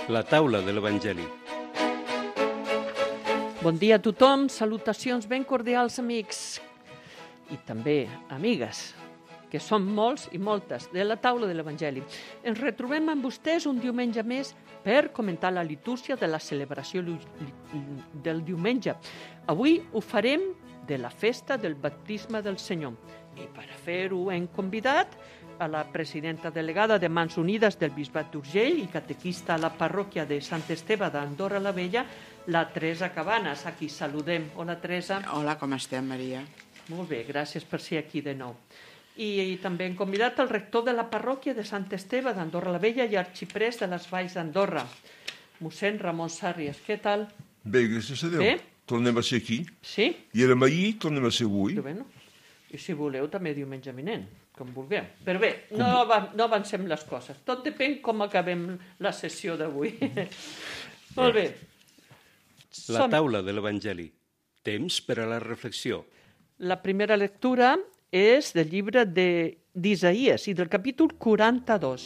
La taula de l'Evangeli. Bon dia a tothom, salutacions ben cordials, amics i també amigues, que són molts i moltes, de la taula de l'Evangeli. Ens retrobem amb vostès un diumenge més per comentar la litúrgia de la celebració del diumenge. Avui ho farem de la festa del baptisme del Senyor. I per fer-ho hem convidat a la presidenta delegada de Mans Unides del Bisbat d'Urgell i catequista a la parròquia de Sant Esteve d'Andorra la Vella, la Teresa Cabanes, a qui saludem. Hola, Teresa. Hola, com estem, Maria? Molt bé, gràcies per ser aquí de nou. I també hem convidat el rector de la parròquia de Sant Esteve d'Andorra la Vella i arxiprés de les Valls d'Andorra, mossèn Ramon Sàrries. Què tal? Bé, gràcies a Déu. Bé? Tornem a ser aquí. Sí? I érem ahir, tornem a ser avui. Bueno. I si voleu també diumenge vinent, com vulgueu. Però bé, no avancem les coses. Tot depèn com acabem la sessió d'avui. Molt bé. La taula de l'Evangeli. Temps per a la reflexió. La primera lectura és del llibre d'Isaïes i del capítol 42.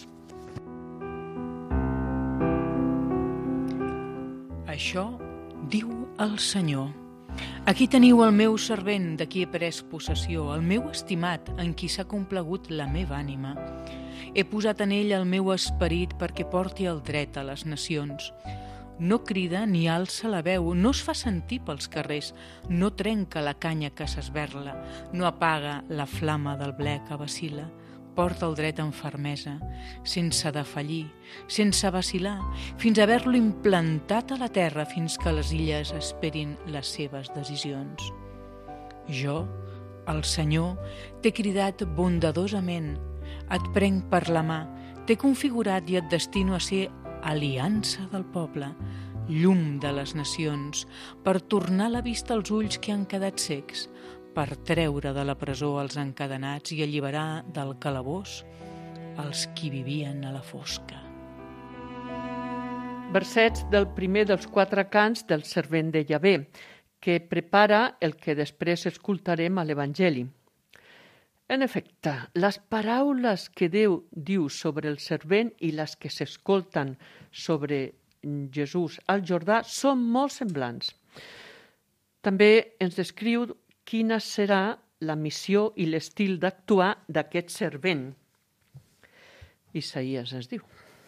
Això diu el Senyor. Aquí teniu el meu servent, de qui he pres possessió, el meu estimat, en qui s'ha complagut la meva ànima. He posat en ell el meu esperit perquè porti el dret a les nacions. No crida ni alça la veu, no es fa sentir pels carrers, no trenca la canya que s'esberla, no apaga la flama del ble que vacil·la. Porta el dret amb fermesa, sense defallir, sense vacilar, fins a haver-lo implantat a la terra, fins que les illes esperin les seves decisions. Jo, el Senyor, t'he cridat bondadosament, et prenc per la mà, t'he configurat i et destino a ser aliança del poble, llum de les nacions, per tornar la vista als ulls que han quedat cecs, per treure de la presó els encadenats i alliberar del calabós els qui vivien a la fosca. Versets del primer dels 4 cants del servent de Yahvé, que prepara el que després escoltarem a l'Evangeli. En efecte, les paraules que Déu diu sobre el servent i les que s'escolten sobre Jesús al Jordà són molt semblants. També ens descriu quina serà la missió i l'estil d'actuar d'aquest servent. Isaïes es diu.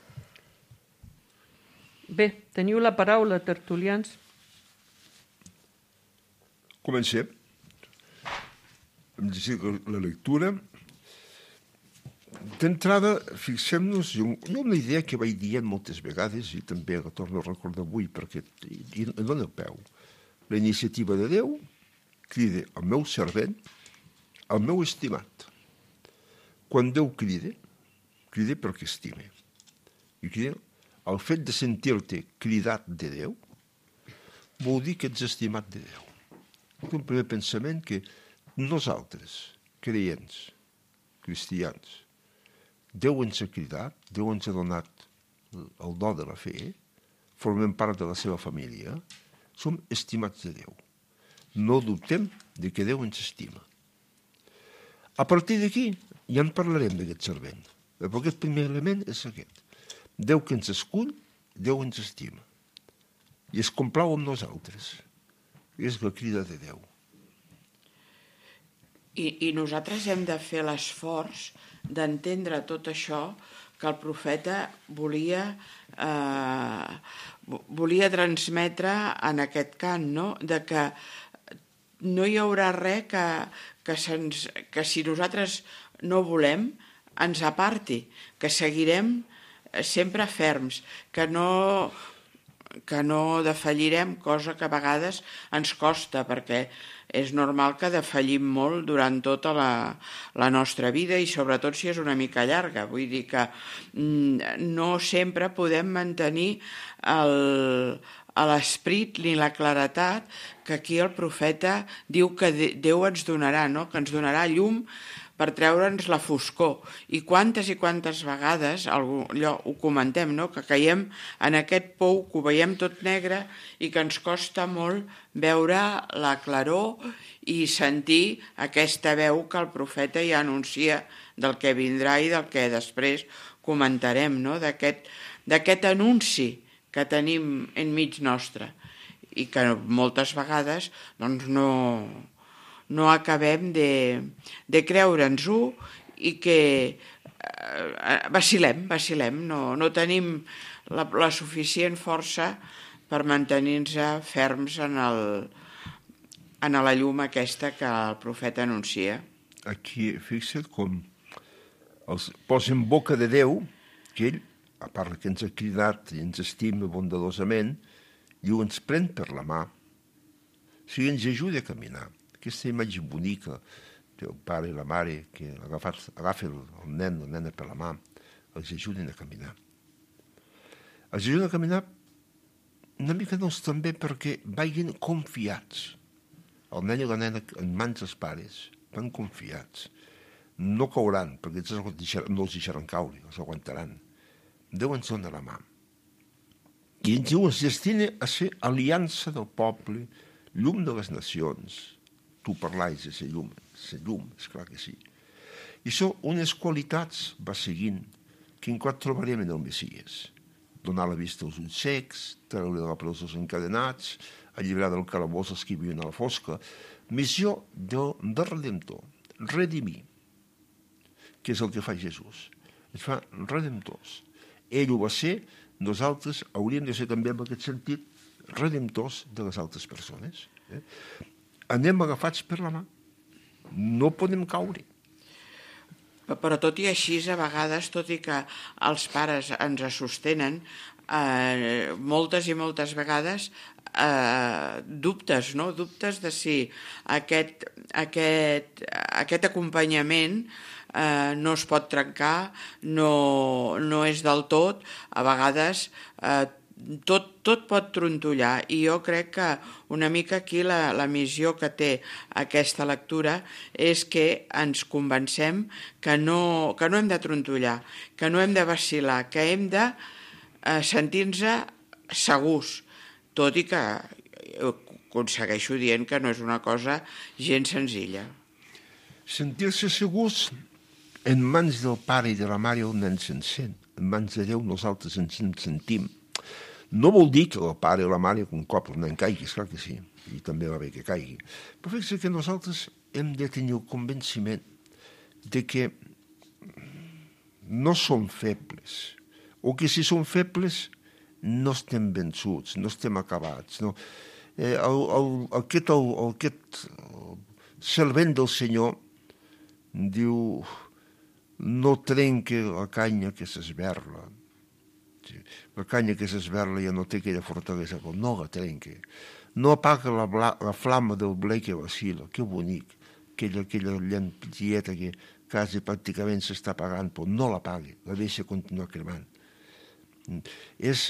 Bé, teniu la paraula, tertulians. Comencem. Hem de dir la lectura. D'entrada, fixem-nos en una idea que vaig dient moltes vegades i també la torno a recordar avui perquè dona peu. La iniciativa de Déu crida el meu servent, el meu estimat. Quan Déu crida perquè estima. I crida, el fet de sentir-te cridat de Déu vol dir que ets estimat de Déu. Un primer pensament que nosaltres, creients, cristians, Déu ens ha cridat, Déu ens ha donat el do de la fe, formem part de la seva família, som estimats de Déu. No dubtem de que Déu ens estima. A partir d'aquí ja en parlarem d'aquest servent, però aquest primer element és aquest. Déu que ens escull, Déu ens estima. I es complau amb nosaltres. És la crida de Déu. I nosaltres hem de fer l'esforç d'entendre tot això que el profeta volia transmetre en aquest cant, no? De que no hi haurà res que si nosaltres no volem ens aparti, que seguirem sempre ferms, que no defallirem, cosa que a vegades ens costa, perquè és normal que defallim molt durant tota la nostra vida i sobretot si és una mica llarga. Vull dir que no sempre podem mantenir l'esperit ni la claretat que aquí el profeta diu que Déu ens donarà, no? Que ens donarà llum per treure'ns la foscor. I quantes vegades, allò ho comentem, no? Que caiem en aquest pou, que ho veiem tot negre i que ens costa molt veure la claror i sentir aquesta veu que el profeta ja anuncia del que vindrà i del que després comentarem, no? D'aquest anunci que tenim enmig nostre i que moltes vegades doncs, no acabem de creure'ns-ho i que vacilem, no tenim la suficient força per mantenir-nos ferms en la llum aquesta que el profeta anuncia. Aquí, fixa't com els posa en boca de Déu, que ell, a part que ens ha cridat i ens estima bondadosament, diu, ens pren per la mà, o sigui, ens ajuda a caminar. Aquesta imatge bonica del pare i la mare que agafen el nen o la nena per la mà, els ajuden a caminar. Els ajuden a caminar una mica doncs també perquè vagin confiats. El nen i la nena en mans dels pares van confiats. No cauran, perquè no els deixaran caure, els aguantaran. Déu ens dona la mà. I ens diu, es destina a ser aliança del poble, llum de les nacions. Tu parlais de ser llum, esclar que sí. I són unes qualitats, va seguint, que encara trobarem en el Messies. Donar la vista als ulls secs, treure de la presó els encadenats, alliberar del calabós els que viuen a la fosca. Missió del Redemptor, redimir, que és el que fa Jesús. Es fa redemptors. Ell ho va ser, nosaltres hauríem de ser també en aquest sentit redemptors de les altres persones. Anem agafats per la mà. No podem caure. Però tot i així, a vegades, tot i que els pares ens sostenen, moltes i moltes vegades dubtes, no? Dubtes de si aquest acompanyament no es pot trencar, no és del tot, a vegades tot pot trontollar, i jo crec que una mica aquí la missió que té aquesta lectura és que ens convencem que no hem de trontollar, que no hem de vacil·lar, que hem de sentir-nos segurs, tot i que aconsegueixo dient que no és una cosa gens senzilla. Sentir-se segurs en mans del pare i de la mare on ens sent. En mans de Déu nosaltres ens en sentim. No vol dir que el pare o la mare un cop el nen caigui, esclar que sí, i també va bé que caigui. Però fixa que nosaltres hem de tenir el convenciment de que no som febles, o que si som febles no estem vençuts, no estem acabats. No. Aquest servent del Senyor diu, no trenque la canya que s'esberla. La canya que s'esberla ja no té aquella fortalesa, però no la trenque. No apaga la flama del ble que vacila, que bonic, aquella llampilleta que quasi pràcticament s'està apagant, però no l'apaga, la deixa continuar cremant. És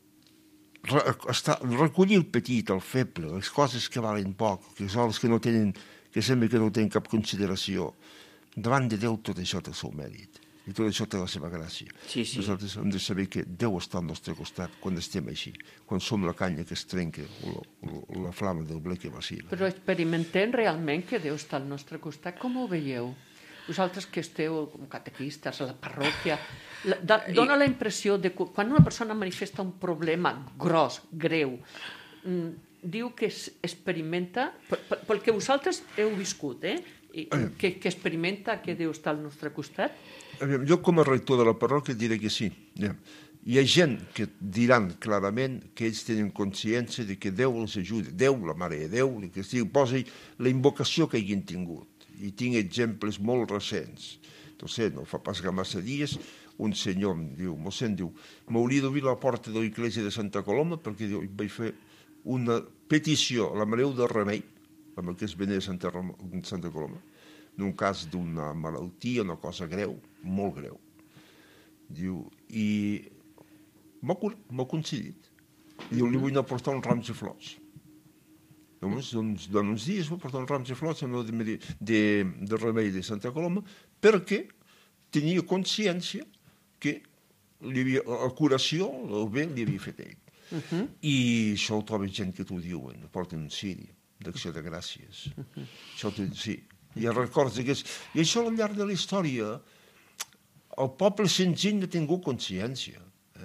recollir el petit, el feble, les coses que valen poc, que són les que sembla que no tenen cap consideració. Davant de Déu tot això té el seu mèrit. I tot això té la seva gràcia. Sí. Nosaltres hem de saber que Déu està al nostre costat quan estem així, quan som la canya que es trenca o la flama del ble que vacila. Però experimentem realment que Déu està al nostre costat. Com ho veieu? Vosaltres que esteu com catequistes a la parròquia, dona la impressió de que quan una persona manifesta un problema gros, greu, diu que experimenta, pel que vosaltres heu viscut, que experimenta que Déu està al nostre costat? Jo com a rector de la parròquia diré que sí. Hi ha gent que diran clarament que ells tenen consciència de que Déu els ajuda, Déu, la Mare de Déu, que posi la invocació que hagin tingut. I tinc exemples molt recents. Entonces, no fa pas massa dies, un senyor em diu, mossèn, diu, m'hauria d'obrir la porta de l'església de Santa Coloma perquè vaig fer una petició a la Mare de Remei, amb el que es venia a Santa Coloma, en un cas d'una malaltia, una cosa greu, molt greu. Diu, i m'ha concedit. Diu, li vull anar a portar uns rams de flors. Doncs, durant uns dies va portar uns rams de flors de Remei de Santa Coloma perquè tenia consciència que la curació, el bé, li havia fet ell. I això ho troba gent que t'ho diuen, porten un ciri d'acció de gràcies. Això sí. I records i això al llarg de la història el poble senzill no ha tingut consciència.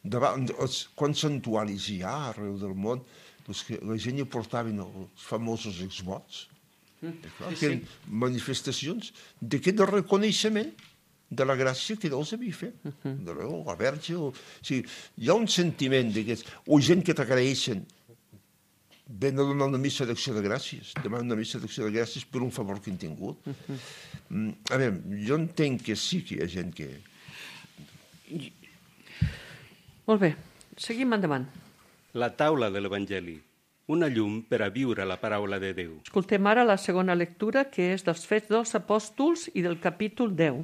Quants santuaris hi ha arreu del món? Que la gent hi portaven els famosos exvots. Eren manifestacions d'aquest reconeixement de la gràcia que Déu havia fet. La Verge. Hi ha un sentiment d'aquests. O gent que t'agraeixen. Ven a donar una missa d'acció de gràcies. Demanen una missa d'acció de gràcies per un favor que han tingut. A veure, jo entenc que sí que hi ha gent que... Molt bé, seguim endavant. La taula de l'Evangeli, una llum per a viure la paraula de Déu. Escoltem ara la segona lectura, que és dels Fets dels Apòstols i del capítol 10.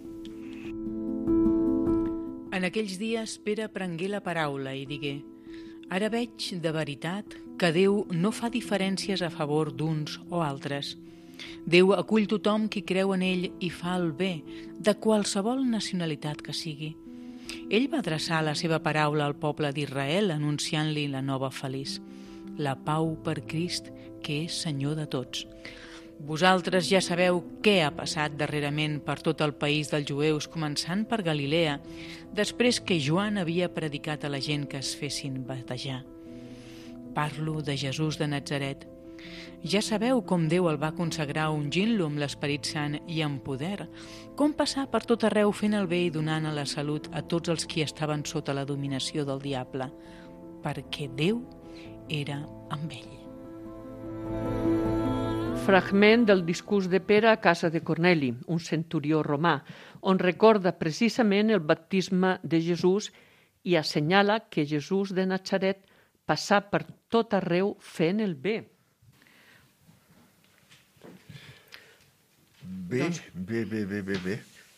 En aquells dies Pere prengué la paraula i digué: «Ara veig de veritat que Déu no fa diferències a favor d'uns o altres. Déu acull tothom qui creu en ell i fa el bé, de qualsevol nacionalitat que sigui. Ell va adreçar la seva paraula al poble d'Israel anunciant-li la nova feliç, la pau per Crist, que és Senyor de tots. Vosaltres ja sabeu què ha passat darrerament per tot el país dels jueus, començant per Galilea, després que Joan havia predicat a la gent que es fessin batejar. Parlo de Jesús de Natzaret. Ja sabeu com Déu el va consagrar ungint-lo amb l'Esperit Sant i amb poder, com passar per tot arreu fent el bé i donant a la salut a tots els qui estaven sota la dominació del diable, perquè Déu era amb ell». Fragment del discurs de Pere a casa de Corneli, un centurió romà, on recorda precisament el baptisme de Jesús i assenyala que Jesús de Natzaret passà per tot arreu fent el bé. Bé.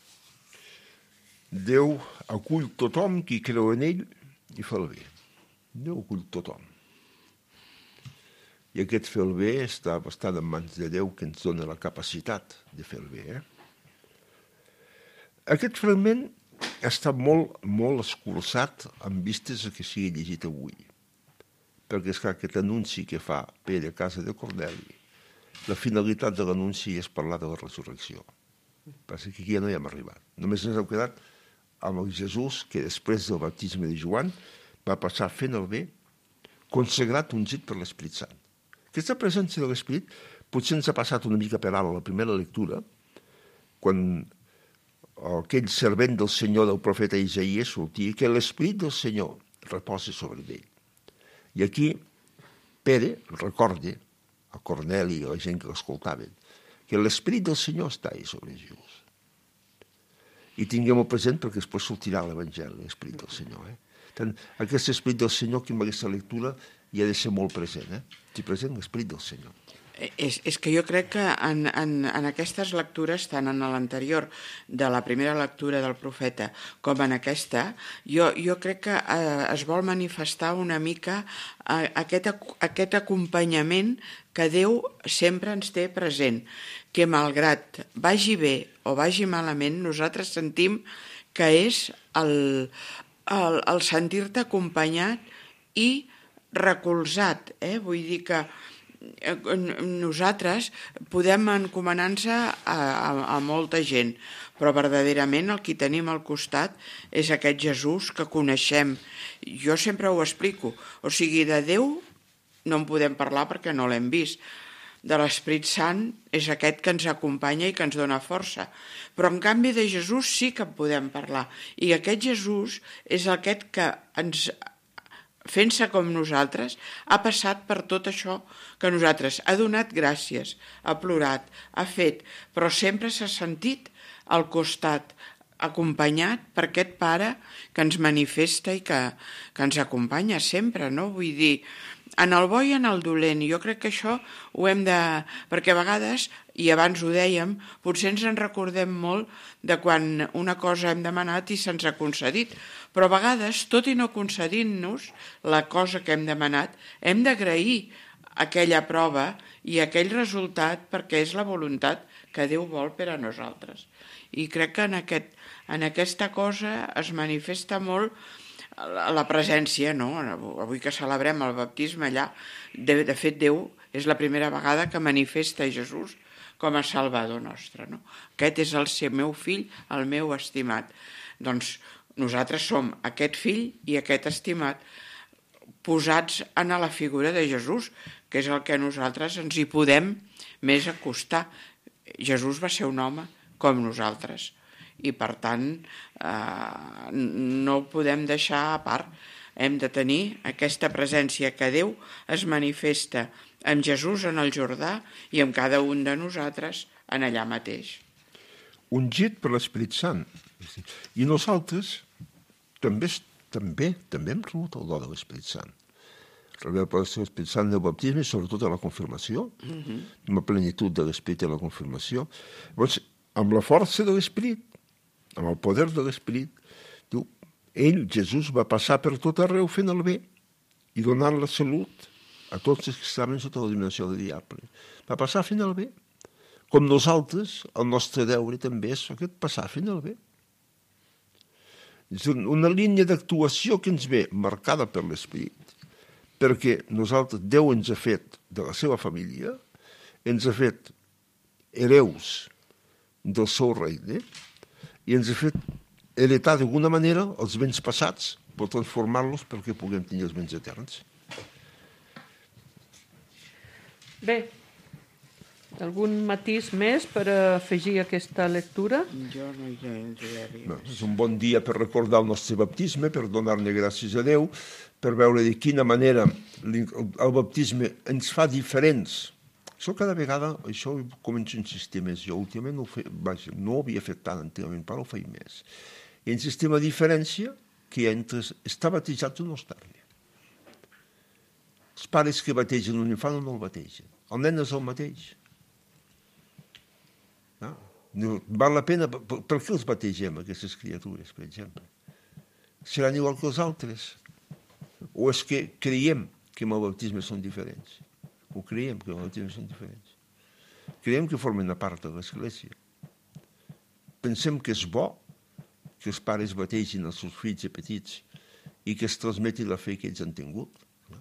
Déu acull tothom qui creu en ell i fa el bé. Déu acull tothom. I aquest fer el bé està bastant en mans de Déu, que ens dona la capacitat de fer el bé. Aquest fragment està molt escurçat amb vistes a que sigui llegit avui. Perquè és clar, aquest anunci que fa Pere a casa de Corneli, la finalitat de l'anunci és parlar de la resurrecció. Passa que aquí ja no hi hem arribat. Només ens hem quedat amb el Jesús que després del baptisme de Joan va passar fent el bé, consagrat, ungit per l'Esperit Sant. Aquesta presència de l'Esperit potser ens ha passat una mica per alt a la primera lectura, quan aquell servent del Senyor del profeta Isaïes sortia, que l'Esperit del Senyor reposa sobre ell. I aquí Pere recorda a Corneli i a la gent que l'escoltaven que l'Esperit del Senyor està ahí sobre Jesús. I tinguem-ho present perquè després sortirà l'Evangeli, l'Esperit del Senyor. Tant, aquest Esperit del Senyor que amb aquesta lectura hi ha de ser molt present. Té present l'Esperit del Senyor. És que jo crec que en aquestes lectures, tant en l'anterior de la primera lectura del profeta com en aquesta, jo crec que es vol manifestar una mica aquest acompanyament que Déu sempre ens té present, que malgrat vagi bé o vagi malament, nosaltres sentim que és el sentir-te acompanyat i recolzat. Vull dir que nosaltres podem encomanar-nos a molta gent, però verdaderament el que tenim al costat és aquest Jesús que coneixem. Jo sempre ho explico, o sigui, de Déu no en podem parlar perquè no l'hem vist. De l'Esperit Sant és aquest que ens acompanya i que ens dona força. Però en canvi de Jesús sí que en podem parlar. I aquest Jesús és aquest que ens, fent-se com nosaltres, ha passat per tot això que nosaltres ha donat gràcies, ha plorat, ha fet, però sempre s'ha sentit al costat, acompanyat per aquest Pare que ens manifesta i que ens acompanya sempre, no? Vull dir, en el bo i en el dolent. Jo crec que això ho hem de... Perquè a vegades, i abans ho dèiem, potser ens en recordem molt de quan una cosa hem demanat i se'ns ha concedit. Però a vegades, tot i no concedint-nos la cosa que hem demanat, hem d'agrair aquella prova i aquell resultat perquè és la voluntat que Déu vol per a nosaltres. I crec que en aquesta cosa es manifesta molt la presència, no? Avui que celebrem el baptisme allà, de fet Déu és la primera vegada que manifesta Jesús com a Salvador nostre, no? Aquest és el meu fill, el meu estimat. Doncs Nosaltres som aquest fill i aquest estimat posats en la figura de Jesús, que és el que nosaltres ens hi podem més acostar. Jesús va ser un home com nosaltres i, per tant, no ho podem deixar a part. Hem de tenir aquesta presència que Déu es manifesta en Jesús en el Jordà i en cada un de nosaltres en allà mateix. Ungit per l'Esperit Sant. I nosaltres també hem rebut el do de l'Esperit Sant. Rebem per l'Esperit Sant del baptisme i sobretot a la confirmació, amb la plenitud de l'Esperit i la confirmació. Llavors, amb la força de l'Esperit, amb el poder de l'Esperit, diu, Jesús, va passar per tot arreu fent el bé i donant la salut a tots els que estaven sota la dimensió del diable. Va passar fent el bé. Com nosaltres, el nostre deure també és aquest, passar fent el bé. És una línia d'actuació que ens ve marcada per l'Esperit, perquè nosaltres, Déu ens ha fet de la seva família, ens ha fet hereus del seu regne i ens ha fet heretar d'alguna manera els béns passats per transformar-los perquè puguem tenir els béns eterns. Bé, algun matís més per afegir a aquesta lectura? Jo no hi entraria No, més. és un bon dia per recordar el nostre baptisme, per donar-ne gràcies a Déu, per veure de quina manera el baptisme ens fa diferents. Això cada vegada, això començo a insistir més. Jo últimament no ho havia fet tant antigament, però ho faig més. Hi ha un sistema de diferència que hi ha entre estar batejat o no estar-ne. Els pares que bategen un infant o no el bategen. El nen és el mateix. No, val la pena. Per què els bategem, aquestes criatures, per exemple? Seran igual que els altres? O és que creiem que amb el baptisme són diferents? O creiem que amb el baptisme són diferents? Creiem que formen una part de l'Església. Pensem que és bo que els pares bategin els seus fills petits i que es transmeti la fe que ells han tingut.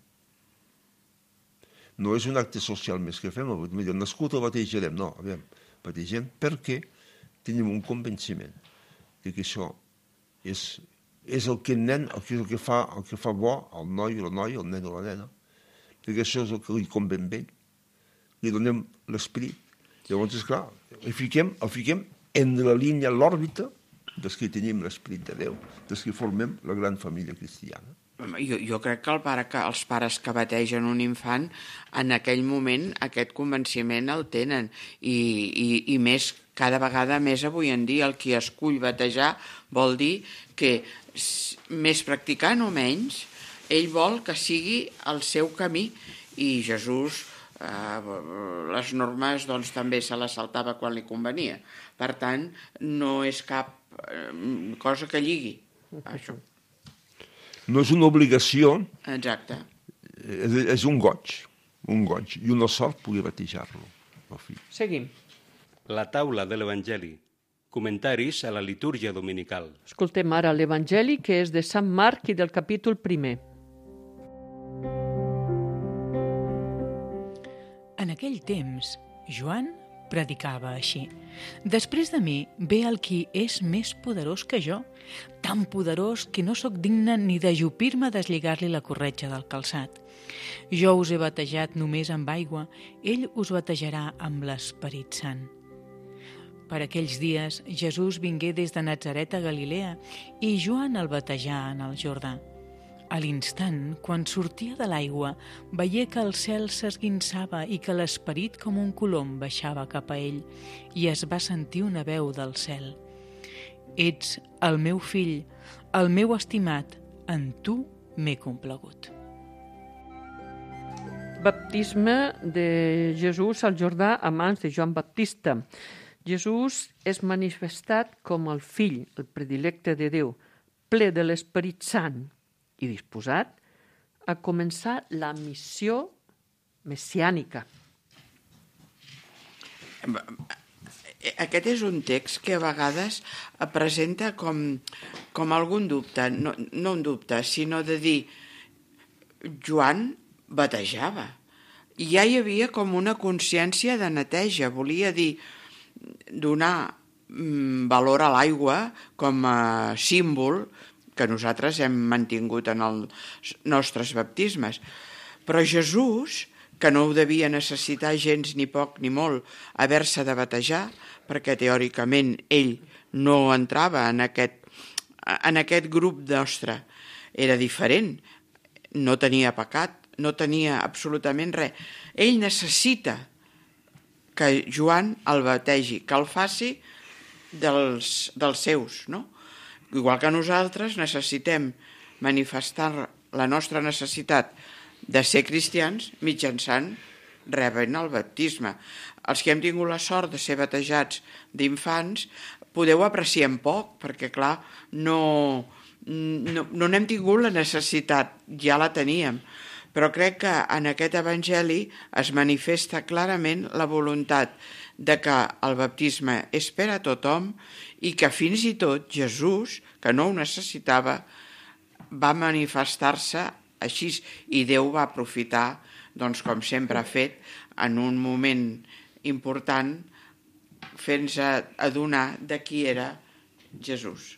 No és un acte social més que fem. Nascut el batejarem. No, bategem perquè tenim un convenciment de que això és el que el nen, el que fa bo al noi o la noia, al nen o la nena, perquè això és el que li convé a ell. Li donem l'esperit. Llavors, esclar, el fiquem en la línia, l'òrbita dels que tenim l'esperit de Déu, dels que formem la gran família cristiana. Jo crec que els pares que bategen un infant en aquell moment aquest convenciment el tenen i més, cada vegada més avui en dia el qui escull batejar vol dir que més practicant o menys ell vol que sigui el seu camí i Jesús les normes doncs, també se les saltava quan li convenia. Per tant, no és cap cosa que lligui això. No és una obligació. Exacte. És un goig i una sort poder batejar-lo. Seguim. La taula de l'Evangeli. Comentaris a la litúrgia dominical. Escoltem ara l'Evangeli, que és de Sant Marc i del capítol 1. En aquell temps, Joan predicava així: «Després de mi ve el qui és més poderós que jo, tan poderós que no sóc digne ni d'ajupir-me a deslligar-li la corretja del calçat. Jo us he batejat només amb aigua, ell us batejarà amb l'Esperit Sant». Per aquells dies, Jesús vingué des de Natzaret a Galilea i Joan el batejà en el Jordà. A l'instant, quan sortia de l'aigua, veié que el cel s'esguinçava i que l'esperit com un colom baixava cap a ell, i es va sentir una veu del cel: «Ets el meu fill, el meu estimat, en tu m'he complagut». Baptisme de Jesús al Jordà a mans de Joan Baptista. Jesús és manifestat com el fill, el predilecte de Déu, ple de l'Esperit Sant i disposat a començar la missió messiànica. Aquest és un text que a vegades presenta com algun dubte, no un dubte, sinó de dir Joan batejava. I ja hi havia com una consciència de neteja, volia dir donar valor a l'aigua com a símbol que nosaltres hem mantingut en els nostres baptismes. Però Jesús, que no ho devia necessitar gens ni poc ni molt haver-se de batejar, perquè teòricament ell no entrava en aquest grup nostre, era diferent, no tenia pecat, no tenia absolutament res. Ell necessita que Joan el bategi, que el faci dels seus, no? Igual que nosaltres necessitem manifestar la nostra necessitat de ser cristians mitjançant rebent el baptisme. Els que hem tingut la sort de ser batejats d'infants podeu apreciar poc, perquè clar, no n'hem tingut la necessitat, ja la teníem. Però crec que en aquest evangeli es manifesta clarament la voluntat de que el baptisme és per a tothom i que fins i tot Jesús, que no ho necessitava, va manifestar-se així i Déu va aprofitar, doncs, com sempre ha fet, en un moment important, fent-nos adonar de qui era Jesús.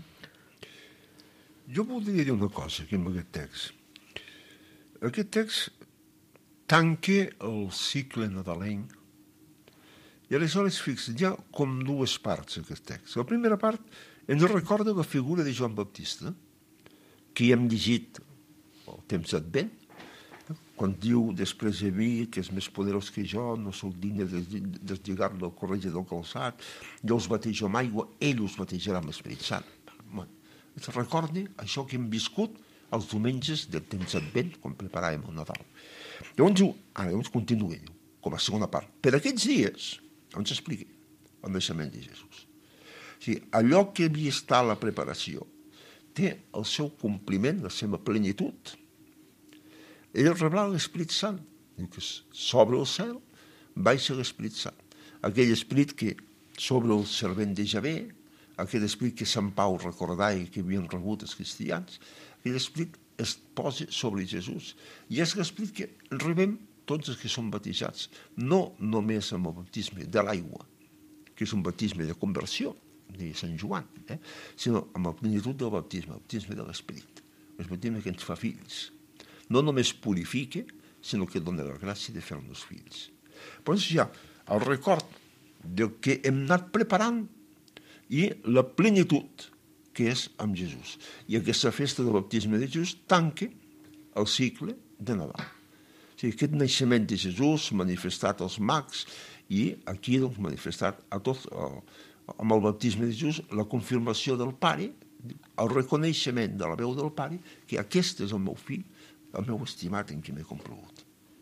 Jo voldria dir una cosa aquí amb aquest text. Aquest text tanca el cicle nadalenc i aleshores fixa, hi ha com dues parts aquest text. La primera part ens recorda la figura de Joan Baptista, que hem llegit el temps d'Advent, quan diu després de mi, que és més poderós que jo, no sóc digne de deslligar-lo del corretge del calçat, jo us batejo amb aigua, ell us batejarà amb l'Esperit Sant. Es recorda això que hem viscut els diumenges del temps d'Advent, quan preparàvem el Nadal. Llavors diu, llavors continua, com a segona part. Per aquests dies, ens explica el naixement de Jesús. O sigui, allò que havia estat la preparació té el seu compliment, la seva plenitud. Ell rebrà l'Esperit Sant. Diu que sobre el cel baixa l'Esperit Sant. Aquell Esperit que sobre el servent de Javé, aquell Esperit que Sant Pau recordava que havien rebut els cristians, aquell Esperit es posa sobre Jesús. I és l'Esperit que rebem tots els que som batejats, no només amb el baptisme de l'aigua, que és un baptisme de conversió, de Sant Joan, sinó amb la plenitud del baptisme, el baptisme de l'Esperit, el baptisme que ens fa fills. No només purifica, sinó que dona la gràcia de fer-nos fills. Doncs hi ha el record del que hem anat preparant i la plenitud que és amb Jesús. I aquesta festa del baptisme de Jesús tanca el cicle de Nadal. O sigui, aquest naixement de Jesús manifestat als mags i aquí doncs, manifestat a tots amb el baptisme de Jesús la confirmació del Pare, el reconeixement de la veu del Pare, que aquest és el meu fill, el meu estimat en qui m'he complagut.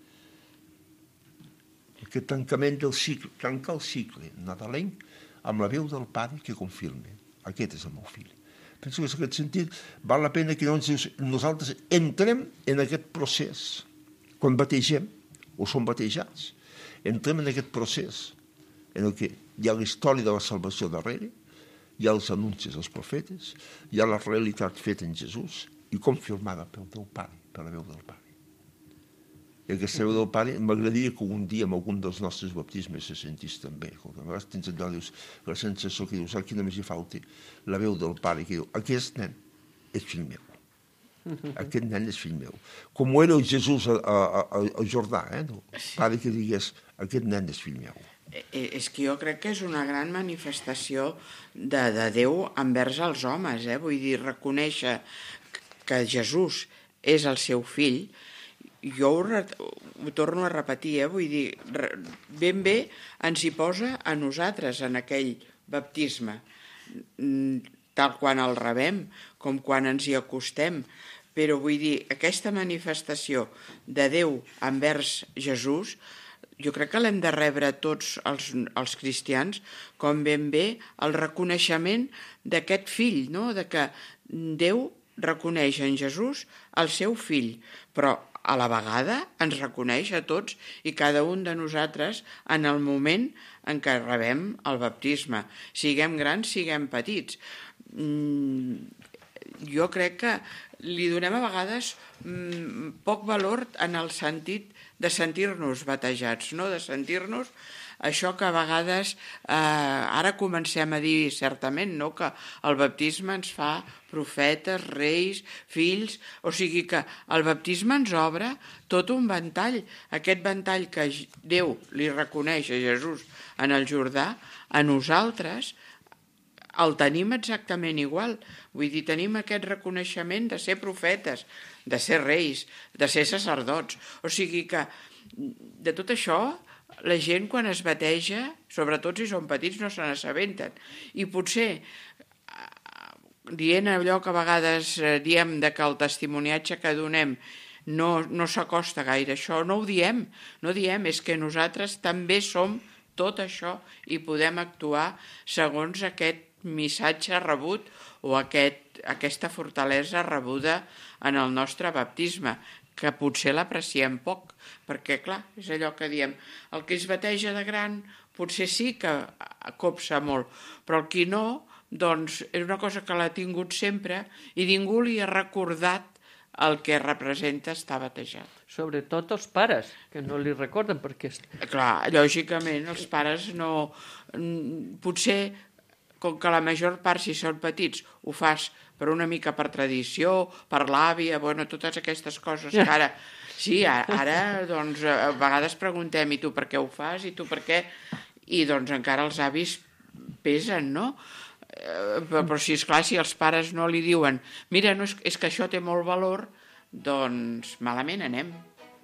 Aquest tancament del cicle, tanca el cicle nadalenc amb la veu del Pare que confirma, aquest és el meu fill. Penso que en aquest sentit val la pena que nosaltres entrem en aquest procés. Quan bategem, o som batejats, entrem en aquest procés en el que hi ha la història de la salvació darrere, hi ha els anuncis dels profetes, hi ha la realitat feta en Jesús i confirmada pel teu Pare, per la veu del Pare. I aquesta veu del Pare m'agradaria que un dia en algun dels nostres baptismes se sentís també. A vegades tens allò, dius, la sensació que dius, aquí només hi falta la veu del Pare que diu, aquest nen és fill meu. Aquest nen és fill meu. Com ho era el Jesús al Jordà, el Pare que digués, aquest nen és fill meu. És que jo crec que és una gran manifestació de Déu envers els homes, vull dir, reconèixer que Jesús és el seu fill. Jo ho torno a repetir, vull dir, ben bé ens hi posa a nosaltres en aquell baptisme, tal quan el rebem com quan ens hi acostem, però vull dir, aquesta manifestació de Déu envers Jesús, jo crec que l'hem de rebre tots els cristians com ben bé el reconeixement d'aquest fill, no? De que Déu reconeix en Jesús el seu fill, però a la vegada ens reconeix a tots i cada un de nosaltres en el moment en què rebem el baptisme, siguem grans, siguem petits. Jo crec que li donem a vegades poc valor en el sentit de sentir-nos batejats, no? De sentir-nos això que a vegades ara comencem a dir certament, no?, que el baptisme ens fa profetes, reis, fills, o sigui que el baptisme ens obre tot un ventall, aquest ventall que Déu li reconeix a Jesús en el Jordà, a nosaltres el tenim exactament igual. Vull dir, tenim aquest reconeixement de ser profetes, de ser reis, de ser sacerdots. O sigui que de tot això la gent quan es bateja, sobretot si són petits, no se n'assabenten. I potser, dient allò que a vegades diem de que el testimoniatge que donem no s'acosta gaire a això, no ho diem, és que nosaltres també som tot això i podem actuar segons aquest missatge rebut o aquesta fortalesa rebuda en el nostre baptisme, que potser l'apreciem poc, perquè, clar, és allò que diem, el que es bateja de gran potser sí que copsa molt, però el qui no, doncs és una cosa que l'ha tingut sempre i ningú li ha recordat el que representa estar batejat. Sobretot els pares, que no li recorden, perquè... Clar, lògicament, els pares no... Potser, com que la major part, si són petits, ho fas per una mica per tradició, per l'àvia, bueno, totes aquestes coses que ara... Sí, ara, doncs, a vegades preguntem, i tu per què ho fas, i tu per què... I, doncs, encara els avis pesen, no? Però si, esclar, si els pares no li diuen mira, no, és que això té molt valor, doncs malament anem.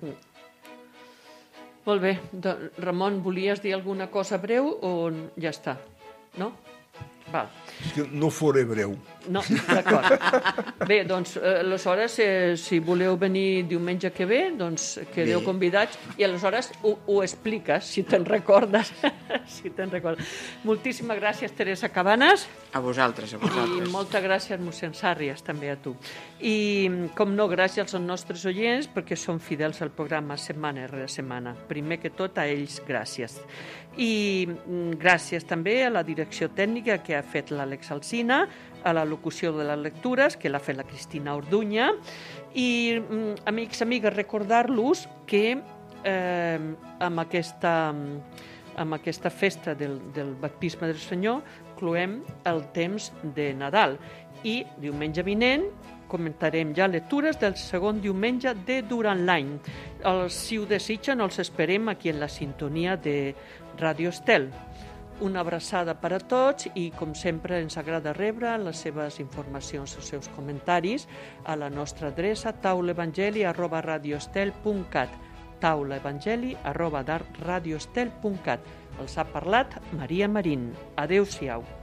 Molt bé. Ramon, volies dir alguna cosa breu o ja està? No? Val. És que no faré breu. No, d'acord. Bé, doncs, aleshores, si voleu venir diumenge que ve, doncs quedeu convidats i aleshores ho expliques, si te'n recordes. Si te'n recordes. Moltíssimes gràcies, Teresa Cabanes. A vosaltres, a vosaltres. I moltes gràcies, mossèn Sàrries, també a tu. I, com no, gràcies als nostres oients, perquè són fidels al programa setmana rere setmana. Primer que tot, a ells, gràcies. I gràcies també a la direcció tècnica que ha fet l'Àlex Alsina, a la locució de les lectures, que l'ha fet la Cristina Orduña, i, amics, amigues, recordar-los que amb aquesta festa del baptisme del Senyor cloem el temps de Nadal i diumenge vinent comentarem ja lectures del segon diumenge de durant l'any. Si ho desitgen, els esperem aquí en la sintonia de Radio Estel. Una abraçada per a tots i, com sempre, ens agrada rebre les seves informacions, els seus comentaris a la nostra adreça taulaevangeli@radioestel.cat taulaevangeli@radioestel.cat. Els ha parlat Maria Marín. Adéu-siau.